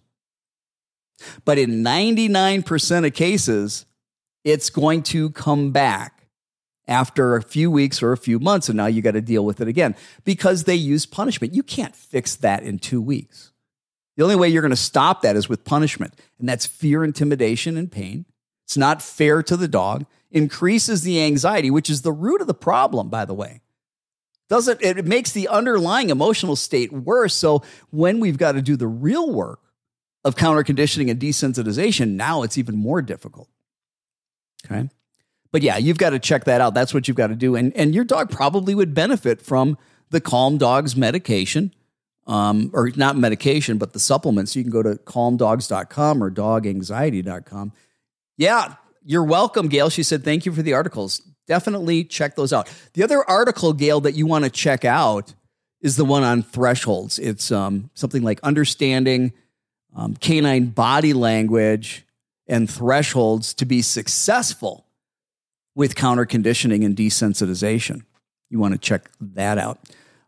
But in 99% of cases, it's going to come back after a few weeks or a few months, and now you got to deal with it again because they use punishment. You can't fix that in 2 weeks. The only way you're going to stop that is with punishment, and that's fear, intimidation, and pain. It's not fair to the dog, increases the anxiety, which is the root of the problem, by the way. It makes the underlying emotional state worse. So when we've got to do the real work of counter conditioning and desensitization, now it's even more difficult. Okay. But yeah, you've got to check that out. That's what you've got to do. And your dog probably would benefit from the Calm Dogs medication, or not medication, but the supplements. You can go to calmdogs.com or doganxiety.com. Yeah, you're welcome, Gail. She said, thank you for the articles. Definitely check those out. The other article, Gail, that you want to check out is the one on thresholds. It's something like understanding canine body language and thresholds to be successful with counter conditioning and desensitization. You want to check that out.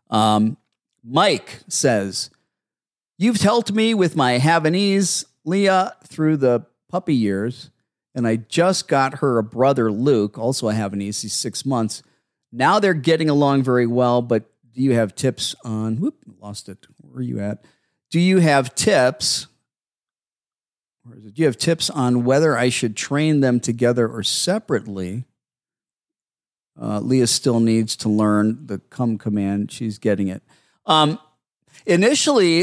Mike says, you've helped me with my Havanese Leah through the puppy years, and I just got her a brother, Luke, also a Havanese. He's 6 months. Now they're getting along very well, but do you have tips on, lost it. Where are you at? Do you have tips? Where is it? Do you have tips on whether I should train them together or separately? Leah still needs to learn the come command. She's getting it. Initially,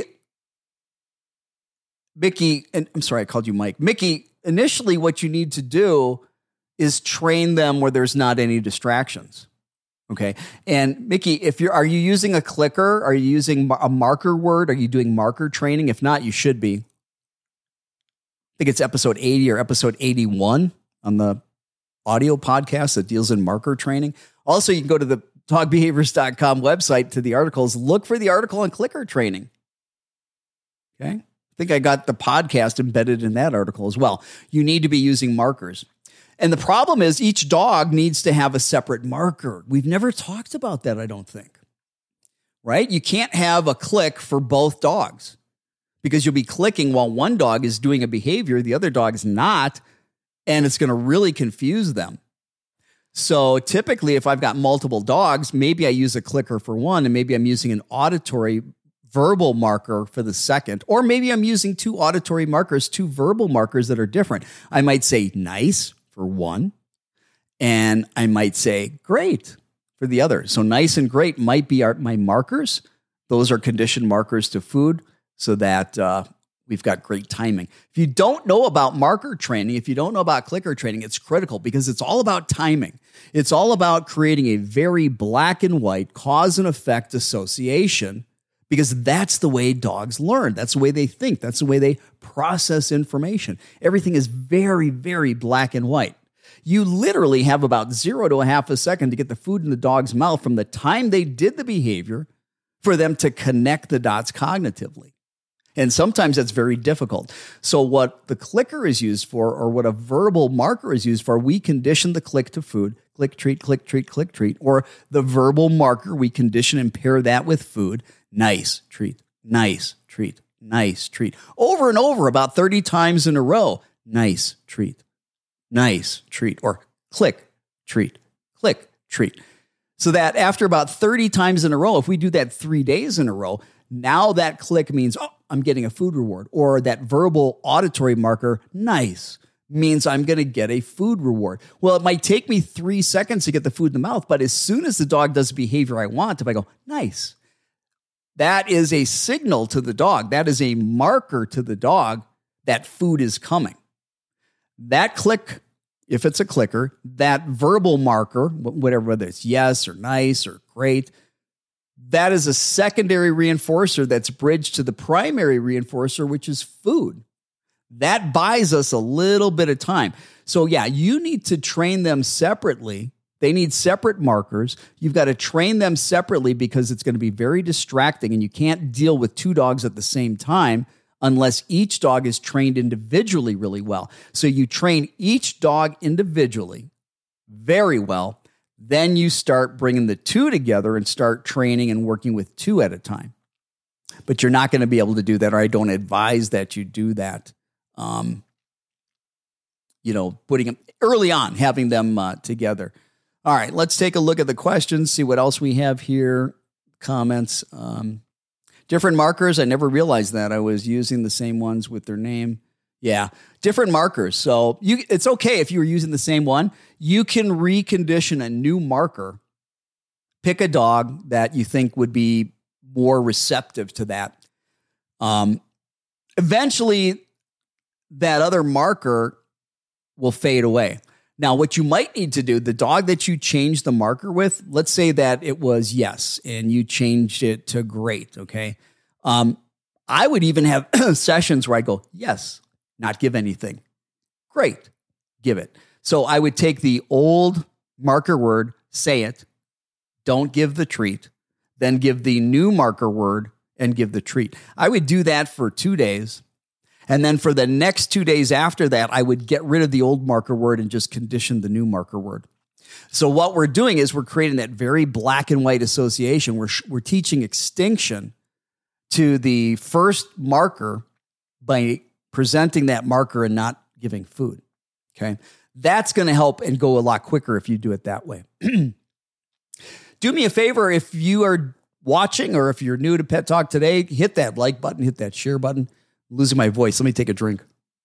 Mickey, and I'm sorry, I called you Mike. Mickey, initially what you need to do is train them where there's not any distractions. Okay. And Mickey, are you using a clicker? Are you using a marker word? Are you doing marker training? If not, you should be. I think it's episode 80 or episode 81 on the audio podcast that deals in marker training. Also, you can go to the dogbehaviors.com website to the articles. Look for the article on clicker training. Okay. I think I got the podcast embedded in that article as well. You need to be using markers. And the problem is each dog needs to have a separate marker. We've never talked about that, I don't think. Right? You can't have a click for both dogs because you'll be clicking while one dog is doing a behavior, the other dog is not, and it's going to really confuse them. So typically, if I've got multiple dogs, maybe I use a clicker for one, and maybe I'm using an auditory verbal marker for the second, or maybe I'm using 2 auditory markers, 2 verbal markers that are different. I might say nice for one, and I might say great for the other. So nice and great might be my markers. Those are conditioned markers to food so that we've got great timing. If you don't know about marker training, if you don't know about clicker training, it's critical because it's all about timing. It's all about creating a very black and white cause and effect association because that's the way dogs learn. That's the way they think. That's the way they process information. Everything is very, very black and white. You literally have about 0 to a half a second to get the food in the dog's mouth from the time they did the behavior for them to connect the dots cognitively. And sometimes that's very difficult. So what the clicker is used for, or what a verbal marker is used for, we condition the click to food, click, treat, click, treat, click, treat, or the verbal marker, we condition and pair that with food, nice, treat, nice, treat, nice, treat, over and over about 30 times in a row, nice, treat, or click, treat, click, treat. So that after about 30 times in a row, if we do that 3 days in a row, now that click means, oh, I'm getting a food reward, or that verbal auditory marker, nice, means I'm going to get a food reward. Well, it might take me 3 seconds to get the food in the mouth, but as soon as the dog does the behavior I want, if I go, nice, that is a signal to the dog. That is a marker to the dog that food is coming. That click, if it's a clicker, that verbal marker, whatever, whether it's yes or nice or great, that is a secondary reinforcer that's bridged to the primary reinforcer, which is food. That buys us a little bit of time. So yeah, you need to train them separately. They need separate markers. You've got to train them separately because it's going to be very distracting and you can't deal with 2 dogs at the same time unless each dog is trained individually really well. So you train each dog individually very well. Then you start bringing the 2 together and start training and working with 2 at a time. But you're not going to be able to do that, or I don't advise that you do that. Putting them early on, having them together. All right, let's take a look at the questions, see what else we have here. Comments. Different markers. I never realized that I was using the same ones with their name. Yeah, different markers. So it's okay if you were using the same one. You can recondition a new marker. Pick a dog that you think would be more receptive to that. Eventually, that other marker will fade away. Now, what you might need to do, the dog that you changed the marker with, let's say that it was yes, and you changed it to great, okay? I would even have sessions where I go, yes, not give anything. Great, give it. So I would take the old marker word, say it, don't give the treat, then give the new marker word and give the treat. I would do that for 2 days. And then for the next 2 days after that, I would get rid of the old marker word and just condition the new marker word. So what we're doing is we're creating that very black and white association. We're teaching extinction to the first marker by presenting that marker and not giving food. Okay. That's going to help and go a lot quicker if you do it that way. Do me a favor, if you are watching or if you're new to Pet Talk today, hit that like button, hit that share button. I'm losing my voice. Let me take a drink.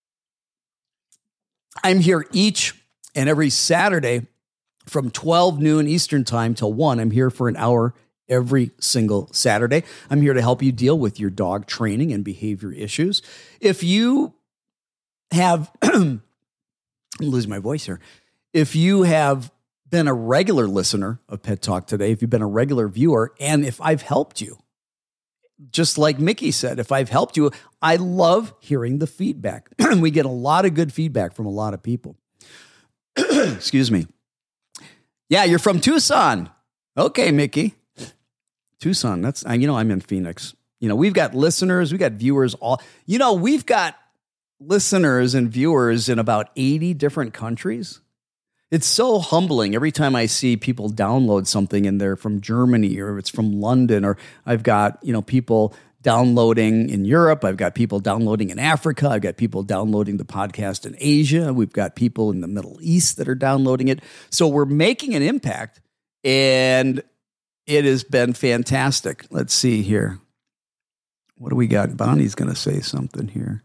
I'm here each and every Saturday from 12 noon Eastern time till 1. I'm here for an hour every single Saturday. I'm here to help you deal with your dog training and behavior issues. If you have, I'm losing my voice here. If you have been a regular listener of Pet Talk today, if you've been a regular viewer, and if I've helped you, just like Mickey said, if I've helped you, I love hearing the feedback. We get a lot of good feedback from a lot of people. Excuse me. Yeah, you're from Tucson. Okay, Mickey. Tucson, that's, I'm in Phoenix. We've got listeners, we've got viewers we've got listeners and viewers in about 80 different countries. It's so humbling every time I see people download something and they're from Germany or it's from London, or I've got, people downloading in Europe. I've got people downloading in Africa. I've got people downloading the podcast in Asia. We've got people in the Middle East that are downloading it. So we're making an impact and it has been fantastic. Let's see here. What do we got? Bonnie's going to say something here.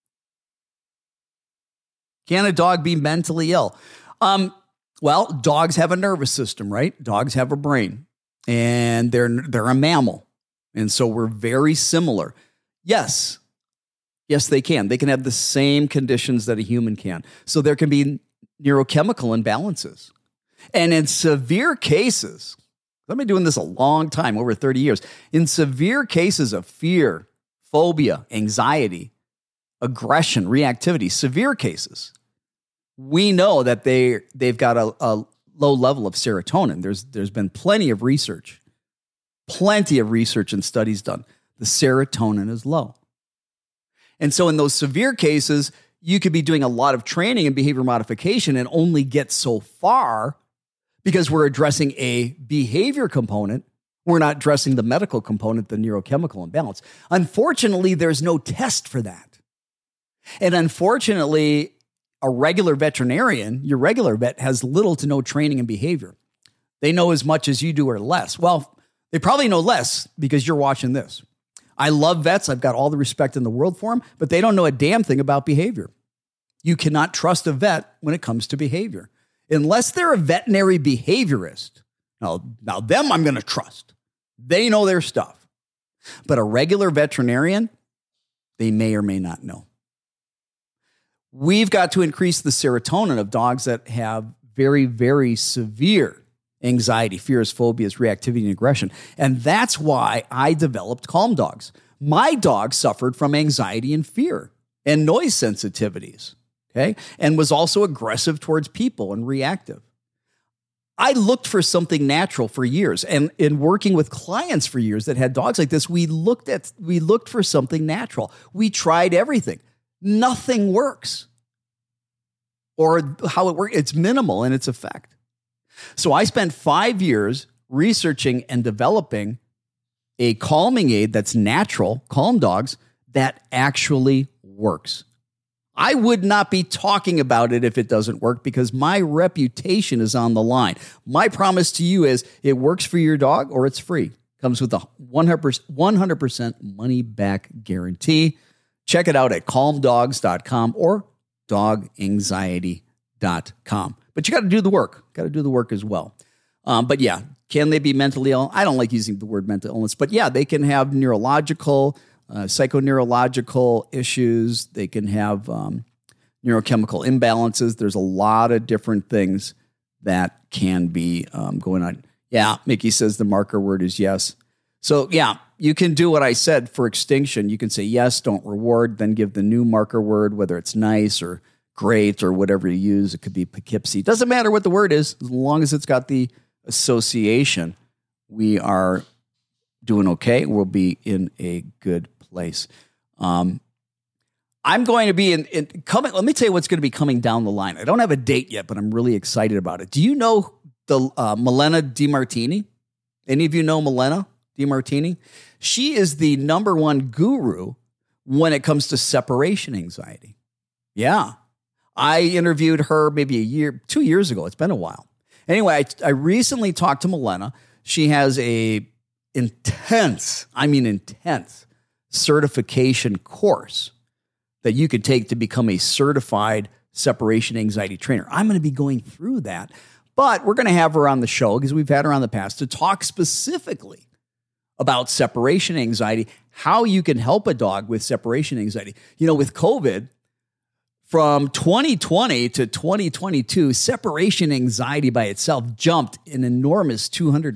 Can a dog be mentally ill? Well, dogs have a nervous system, right? Dogs have a brain, and they're a mammal. And so we're very similar. Yes, they can. They can have the same conditions that a human can. So there can be neurochemical imbalances. And in severe cases, I've been doing this a long time, over 30 years. In severe cases of fear, phobia, anxiety, aggression, reactivity, severe cases, we know that they've got a low level of serotonin. There's been plenty of research and studies done. The serotonin is low. And so in those severe cases, you could be doing a lot of training and behavior modification and only get so far because we're addressing a behavior component. We're not addressing the medical component, the neurochemical imbalance. Unfortunately, there's no test for that. And unfortunately, a regular veterinarian, your regular vet, has little to no training and behavior. They know as much as you do or less. Well, they probably know less because you're watching this. I love vets. I've got all the respect in the world for them, but they don't know a damn thing about behavior. You cannot trust a vet when it comes to behavior. Unless they're a veterinary behaviorist. Now them I'm going to trust. They know their stuff. But a regular veterinarian, they may or may not know. We've got to increase the serotonin of dogs that have very, very severe anxiety, fears, phobias, reactivity, and aggression. And that's why I developed Calm Dogs. My dog suffered from anxiety and fear and noise sensitivities, okay? And was also aggressive towards people and reactive. I looked for something natural for years. And in working with clients for years that had dogs like this, we looked for something natural. We tried everything. Nothing works. Or how it works, it's minimal in its effect. So I spent 5 years researching and developing a calming aid that's natural, Calm Dogs, that actually works. I would not be talking about it if it doesn't work because my reputation is on the line. My promise to you is it works for your dog or it's free. Comes with a 100% money back guarantee. Check it out at calmdogs.com or doganxiety.com. But you got to do the work. Got to do the work as well. But yeah, can they be mentally ill? I don't like using the word mental illness, but yeah, they can have neurological, psychoneurological issues. They can have neurochemical imbalances. There's a lot of different things that can be going on. Yeah, Mickey says the marker word is yes. So yeah, you can do what I said for extinction. You can say yes, don't reward, then give the new marker word, whether it's nice or great or whatever you use. It could be Poughkeepsie. Doesn't matter what the word is, as long as it's got the association. We are doing okay. We'll be in a good place. I'm going to be in coming. Let me tell you what's going to be coming down the line. I don't have a date yet, but I'm really excited about it. Do you know the Milena DiMartini? Any of you know Milena DiMartini? She is the number one guru when it comes to separation anxiety. Yeah. I interviewed her maybe 2 years ago. It's been a while. Anyway, I recently talked to Milena. She has a intense certification course that you could take to become a certified separation anxiety trainer. I'm going to be going through that, but we're going to have her on the show because we've had her on the past to talk specifically about separation anxiety, how you can help a dog with separation anxiety. You know, with COVID, from 2020 to 2022, separation anxiety by itself jumped an enormous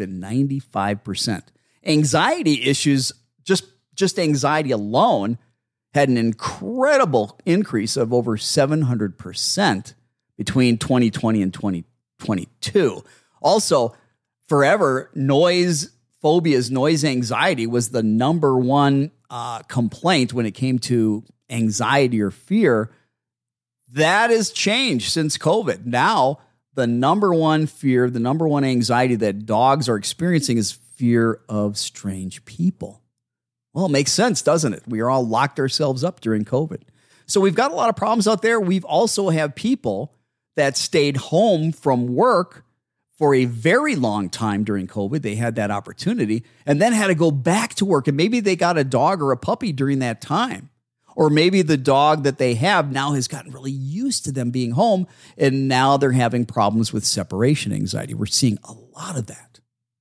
295%. Anxiety issues, just anxiety alone, had an incredible increase of over 700% between 2020 and 2022. Also, forever, noise phobias, noise anxiety was the number one complaint when it came to anxiety or fear. That has changed since COVID. Now, the number one fear, the number one anxiety that dogs are experiencing is fear of strange people. Well, it makes sense, doesn't it? We are all locked ourselves up during COVID. So we've got a lot of problems out there. We've also have people that stayed home from work for a very long time during COVID. They had that opportunity and then had to go back to work. And maybe they got a dog or a puppy during that time. Or maybe the dog that they have now has gotten really used to them being home, and now they're having problems with separation anxiety. We're seeing a lot of that.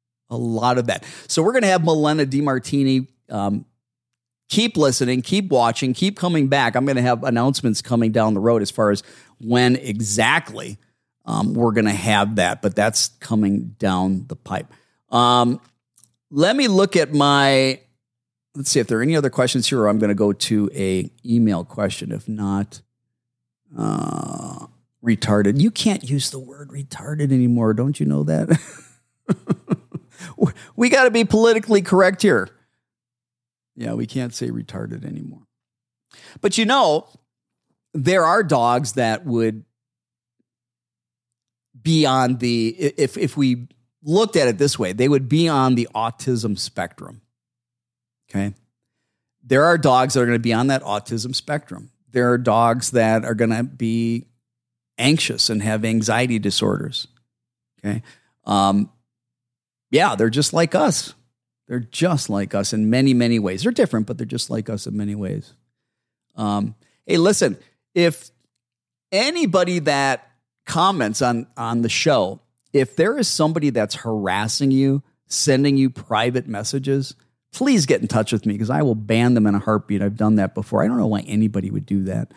So we're going to have Milena DiMartini. Keep listening, keep watching, keep coming back. I'm going to have announcements coming down the road as far as when exactly we're going to have that, but that's coming down the pipe. Let me look at let's see if there are any other questions here, or I'm going to go to a email question. If not, retarded. You can't use the word retarded anymore. Don't you know that? We got to be politically correct here. Yeah, we can't say retarded anymore. But you know, there are dogs that would be on if we looked at it this way, they would be on the autism spectrum. Okay. There are dogs that are going to be on that autism spectrum. There are dogs that are going to be anxious and have anxiety disorders. Okay. Yeah, they're just like us. They're just like us in many, many ways. They're different, but they're just like us in many ways. Hey, listen, if anybody that comments on the show, if there is somebody that's harassing you, sending you private messages, please get in touch with me because I will ban them in a heartbeat. I've done that before. I don't know why anybody would do that.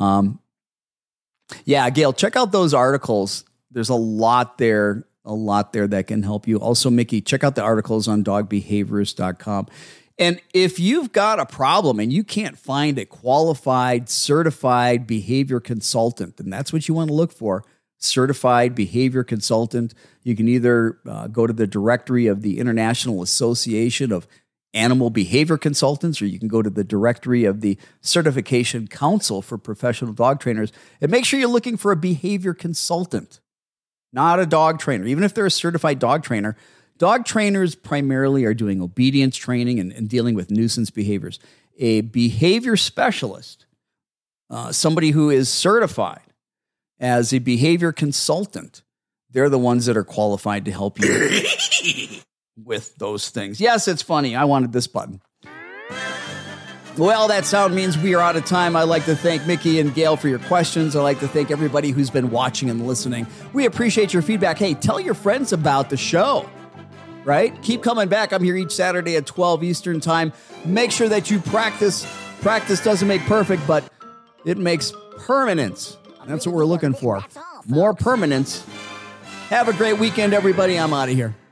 Yeah, Gail, check out those articles. There's a lot there that can help you. Also, Mickey, check out the articles on dogbehaviorist.com. And if you've got a problem and you can't find a qualified, certified behavior consultant, and that's what you want to look for, certified behavior consultant, you can either go to the directory of the International Association of Animal Behavior Consultants, or you can go to the directory of the Certification Council for Professional Dog Trainers, and make sure you're looking for a behavior consultant, not a dog trainer. Even if they're a certified dog trainer, dog trainers primarily are doing obedience training and dealing with nuisance behaviors. A behavior specialist, somebody who is certified as a behavior consultant, they're the ones that are qualified to help you with those things. Yes, it's funny. I wanted this button. Well, that sound means we are out of time. I'd like to thank Mickey and Gail for your questions. I'd like to thank everybody who's been watching and listening. We appreciate your feedback. Hey, tell your friends about the show, right? Keep coming back. I'm here each Saturday at 12 Eastern time. Make sure that you practice. Practice doesn't make perfect, but it makes permanence. That's what we're looking for. More permanence. Have a great weekend, everybody. I'm out of here.